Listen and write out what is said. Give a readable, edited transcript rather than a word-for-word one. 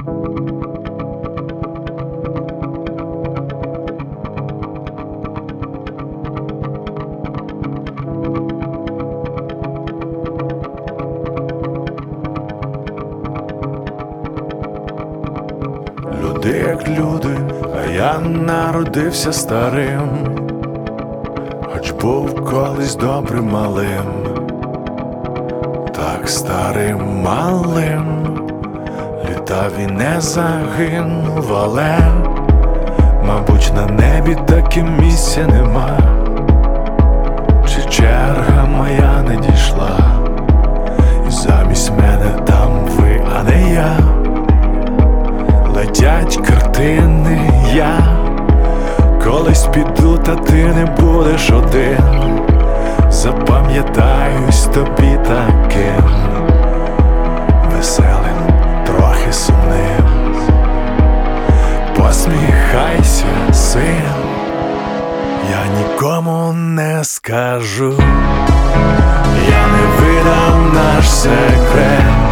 Люди як люди, а я народився старим, хоч був колись добрим малим, так старим малим, літав і не загинув, але, мабуть, на небі таким місця нема. Чи черга моя не дійшла, і замість мене там ви, а не я. Летять картини, я колись піду, та ти не будеш один. Запам'ятаюсь тобі таким веселим, трохи сумним. Посміхайся, син, я нікому не скажу, я не видам наш секрет.